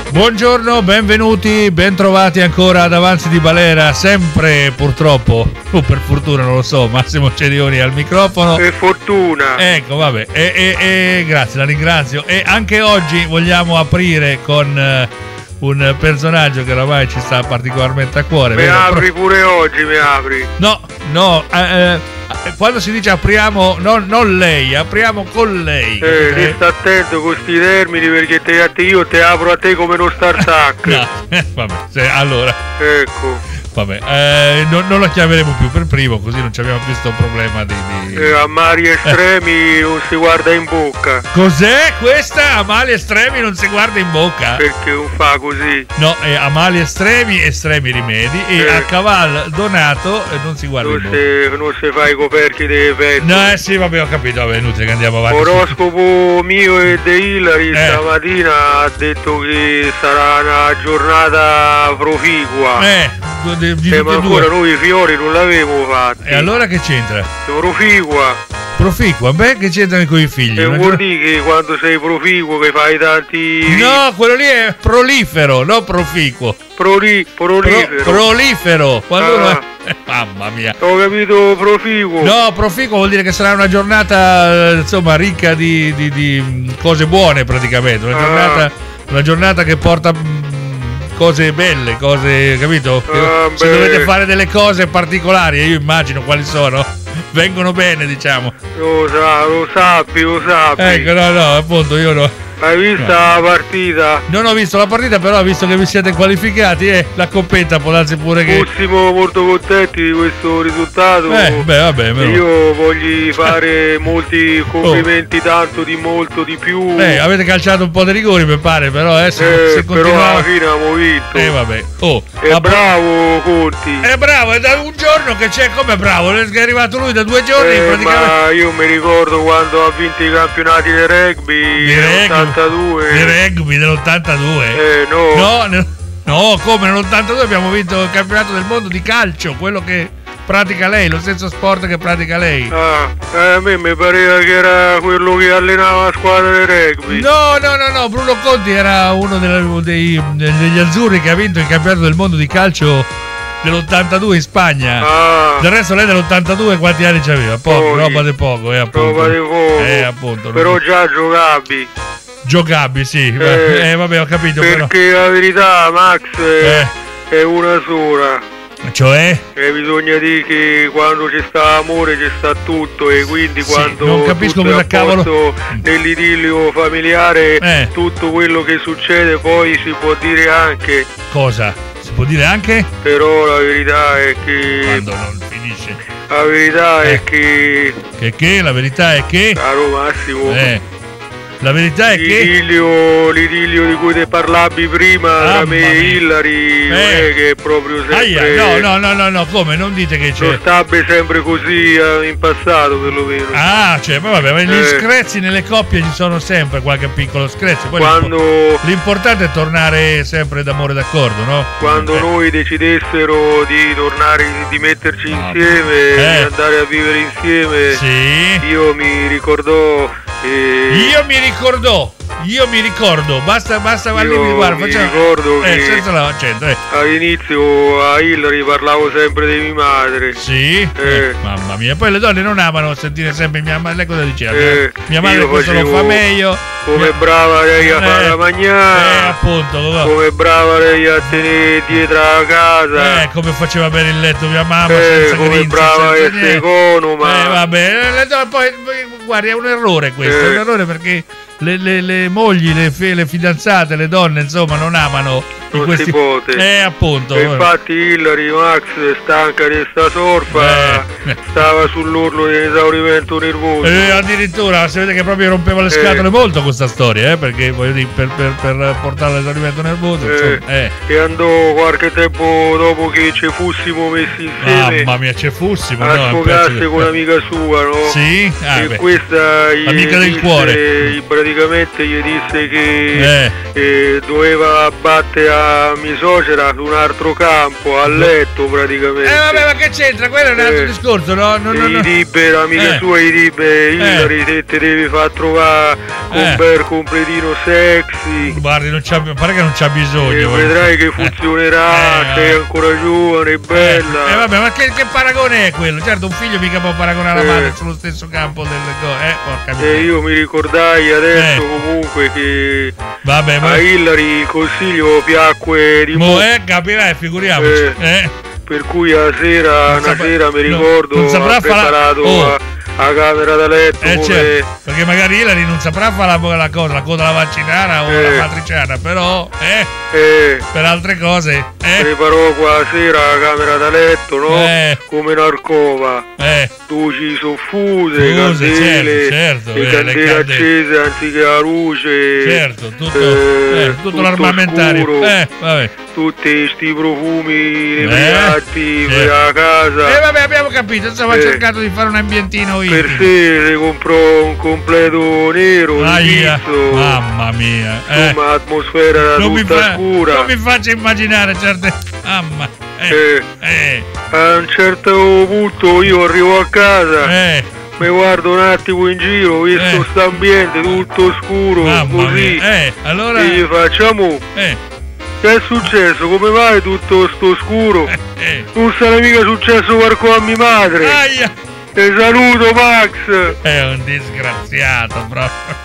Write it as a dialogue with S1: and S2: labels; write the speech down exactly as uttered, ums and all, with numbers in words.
S1: Buongiorno, benvenuti, bentrovati ancora ad Avanzi di Balera, sempre purtroppo, o per fortuna non lo so, Massimo Cerioni al microfono.
S2: Per fortuna.
S1: Ecco, vabbè, e, e, e grazie, la ringrazio. E anche oggi vogliamo aprire con eh, un personaggio che oramai ci sta particolarmente a cuore.
S2: Mi
S1: vero?
S2: apri pure oggi, mi apri.
S1: No, no, eh, eh, quando si dice apriamo, no, non lei, apriamo con lei.
S2: Eh, eh. Sta attento con sti termini perché te, te, io te apro a te come uno startup.
S1: No, eh, vabbè, se, allora.
S2: Ecco.
S1: Vabbè, eh, non, non lo chiameremo più per primo, così non abbiamo più questo problema di... di...
S2: Eh, a mali estremi eh. non si guarda in bocca.
S1: Cos'è questa? A mali estremi non si guarda in bocca?
S2: Perché non fa così?
S1: No, eh, a mali estremi, estremi rimedi, e
S2: eh.
S1: a cavallo donato eh, non si guarda
S2: non
S1: in bocca.
S2: Se, non si fa i coperchi dei petti.
S1: No, eh sì, vabbè, ho capito, vabbè, è inutile che andiamo avanti.
S2: Oroscopo mio e De Hillary eh. stamattina ha detto che sarà una giornata proficua.
S1: Eh, di, di
S2: eh ma ancora due. Noi i fiori non l'avevo fatti.
S1: E allora che c'entra?
S2: Proficua.
S1: Proficua? Beh, che c'entrano con i figli?
S2: E vuol dire che quando sei proficuo che fai tanti...
S1: No, quello lì è prolifero, non proficuo.
S2: Proli, prolifero.
S1: Pro, prolifero. Quando
S2: ah.
S1: uno è... Mamma mia.
S2: Ho capito proficuo.
S1: No, proficuo vuol dire che sarà una giornata, insomma, ricca di, di, di cose buone praticamente. Una giornata, ah. una giornata che porta... cose belle, cose, capito?
S2: Ah,
S1: se beh. dovete fare delle cose particolari, io immagino quali sono, vengono bene, diciamo.
S2: Lo sa, lo sappi, lo sappi.
S1: Ecco, no, no, appunto, io no.
S2: Hai visto no. la partita?
S1: Non ho visto la partita, però visto che vi siete qualificati e eh, la coppetta può darsi pure che...
S2: Fossimo molto contenti di questo risultato.
S1: Eh, beh, vabbè, però...
S2: Io voglio fare molti complimenti, oh. tanto di molto di più.
S1: Eh, avete calciato un po' di rigori, mi pare, però eh, se,
S2: eh,
S1: se continuava...
S2: però alla fine abbiamo vinto.
S1: Eh, vabbè. Oh,
S2: è ma bravo Conti.
S1: È bravo, è da un giorno che c'è, come bravo, è arrivato lui da due giorni
S2: eh,
S1: praticamente...
S2: ma io mi ricordo quando ha vinto i campionati di rugby nell'ottantadue.
S1: Di rugby dell'ottantadue?
S2: Eh, no.
S1: No, ne... no, come nell'ottantadue abbiamo vinto il campionato del mondo di calcio, quello che pratica lei, lo stesso sport che pratica lei.
S2: Ah, eh, a me mi pareva che era quello che allenava la squadra di rugby.
S1: No, no, no, no, Bruno Conti era uno dei, dei, degli azzurri che ha vinto il campionato del mondo di calcio dell'ottantadue in Spagna.
S2: Ah.
S1: Del resto lei dell'ottantadue quanti anni c'aveva? Poco,
S2: Pochi.
S1: roba di poco, eh, appunto.
S2: Roba di poco.
S1: Eh, appunto.
S2: Però già giocavi.
S1: Giocabi, sì,
S2: eh,
S1: eh, vabbè, ho capito.
S2: Perché
S1: però.
S2: la verità, Max, è,
S1: eh.
S2: è una sola.
S1: Cioè?
S2: E bisogna dire che quando c'è sta amore c'è sta tutto, e quindi sì, quando
S1: non capisco
S2: tutto
S1: cosa
S2: è a
S1: cavolo
S2: posto nell'idillio familiare,
S1: eh.
S2: tutto quello che succede poi si può dire anche.
S1: Cosa? Si può dire anche?
S2: Però la verità è che...
S1: Quando non finisce.
S2: La verità
S1: eh.
S2: è che...
S1: Che che? La verità è che...
S2: Caro Massimo...
S1: Eh. La verità è
S2: l'idillio, che l'idillio di cui te parlavi prima tra me e Hillary eh. non è che è proprio sempre
S1: Aia, no, no, no, no, no, come? Non dite che c'è.
S2: Non stabile sempre così in passato perlomeno.
S1: Ah, cioè, ma vabbè, ma gli eh. screzi nelle coppie ci sono sempre, qualche piccolo screzzo. Poi
S2: quando
S1: l'importante è tornare sempre d'amore d'accordo, no?
S2: Quando eh. noi decidessero di tornare, di metterci no. insieme, eh. di andare a vivere insieme,
S1: sì.
S2: io mi ricordò E...
S1: Io mi ricordò, io mi ricordo, basta, basta,
S2: io
S1: guarda,
S2: mi
S1: facciamo...
S2: ricordo
S1: eh,
S2: che
S1: senza l'accento, eh.
S2: all'inizio a Hillary parlavo sempre di mia madre.
S1: Sì?
S2: Eh.
S1: Eh, mamma mia, poi le donne non amano sentire sempre mia madre, lei cosa diceva?
S2: Eh,
S1: mia madre questo lo fa meglio.
S2: Come
S1: mia...
S2: brava lei a
S1: eh,
S2: fare la mangiare.
S1: Eh, appunto.
S2: Come brava lei a tenere dietro la casa.
S1: Eh, come faceva bene il letto mia mamma,
S2: eh,
S1: senza
S2: come
S1: grinzi,
S2: brava
S1: senza
S2: essere economa.
S1: Eh, vabbè, le donne, poi, guardi, è un errore questo, eh. è un errore perché le, le, le mogli, le, le fidanzate, le donne, insomma, non amano
S2: non
S1: questi...
S2: si pote.
S1: Eh, appunto.
S2: E infatti Hillary, Max, stanca di sta sorfa, eh. stava sull'orlo di esaurimento nervoso.
S1: Eh, addirittura, si vede che proprio rompeva le scatole eh. molto questa storia, eh, perché voglio dire, per, per, per portare all'esaurimento nervoso,
S2: eh.
S1: insomma, eh.
S2: E andò qualche tempo dopo che ci fossimo messi insieme.
S1: Mamma mia, ci fossimo,
S2: a
S1: no,
S2: sfogarsi
S1: di...
S2: con un'amica sua, no?
S1: Sì? Ah,
S2: e
S1: beh.
S2: questa gli
S1: amica del
S2: disse,
S1: cuore.
S2: Praticamente gli disse che
S1: eh.
S2: Eh, doveva battere a mia suocera su un altro campo, a letto praticamente.
S1: Eh vabbè, ma che c'entra? Quello è un altro
S2: eh.
S1: discorso. discorso, no? no, no, no.
S2: I Tibe, l'amica
S1: eh.
S2: sua, i Tibe, Ilari, te te devi far trovare un
S1: Eh.
S2: bel completino sexy.
S1: Guardi, non c'ha, pare che non c'ha bisogno.
S2: E
S1: voglio-
S2: vedrai che funzionerà,
S1: Eh,
S2: sei ancora giovane, bella.
S1: Eh, vabbè, ma che, che paragone è quello? Certo, un figlio mica può paragonare la
S2: Eh.
S1: madre sullo stesso campo delle cose. Eh, porca
S2: E
S1: miseria.
S2: io mi ricordai adesso
S1: Eh.
S2: comunque che
S1: Vabbè, ma
S2: a Hillary il consiglio piacque di
S1: mo,
S2: molto,
S1: eh, capirai, figuriamoci.
S2: Eh.
S1: Eh.
S2: per cui a sera,
S1: Non
S2: una
S1: saprà-
S2: sera mi
S1: no,
S2: ricordo,
S1: non saprà
S2: ha
S1: fare-
S2: preparato
S1: oh.
S2: a, a camera da letto
S1: Eh,
S2: come...
S1: certo, perché magari Ilari non saprà fare la, la cosa, la coda alla vaccinara o
S2: Eh.
S1: la matriciana, però, eh,
S2: Eh,
S1: per altre cose, eh,
S2: preparò qua sera la camera da letto, no?
S1: Eh.
S2: Come un'arcova.
S1: eh,
S2: Luci soffuse,
S1: Fuse,
S2: candele,
S1: certo, certo,
S2: le
S1: eh, le
S2: candele
S1: candele.
S2: accese anziché la luce.
S1: certo, tutto,
S2: eh,
S1: eh, tutto,
S2: tutto
S1: l'armamentario,
S2: scuro.
S1: eh, vabbè.
S2: Tutti sti profumi
S1: Eh,
S2: piatti per
S1: certo.
S2: la casa.
S1: Eh, vabbè, abbiamo capito, insomma, ha
S2: Eh.
S1: cercato di fare un ambientino
S2: Per
S1: intimo.
S2: sé si comprò un completo nero,
S1: Aia,
S2: pizzo,
S1: mamma mia, eh.
S2: insomma atmosfera
S1: non, mi
S2: tutta
S1: fa-
S2: scura.
S1: non mi faccia immaginare certe, mamma, eh,
S2: Eh,
S1: eh,
S2: a un certo punto io arrivo a casa,
S1: eh,
S2: mi guardo un attimo in giro, visto
S1: Eh.
S2: sto ambiente tutto scuro,
S1: mamma
S2: così,
S1: mia, eh, allora,
S2: e gli facciamo,
S1: eh,
S2: che è successo? Come mai tutto sto scuro?
S1: eh, eh,
S2: Non sarà mica successo qualcosa a mia madre?
S1: aia,
S2: Te saluto Max!
S1: è un disgraziato proprio.